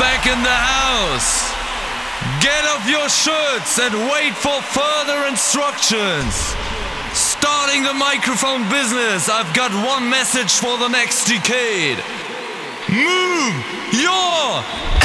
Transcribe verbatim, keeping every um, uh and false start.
back in the house. Get off your shirts and wait for further instructions. Starting the microphone business, I've got one message for the next decade. Move your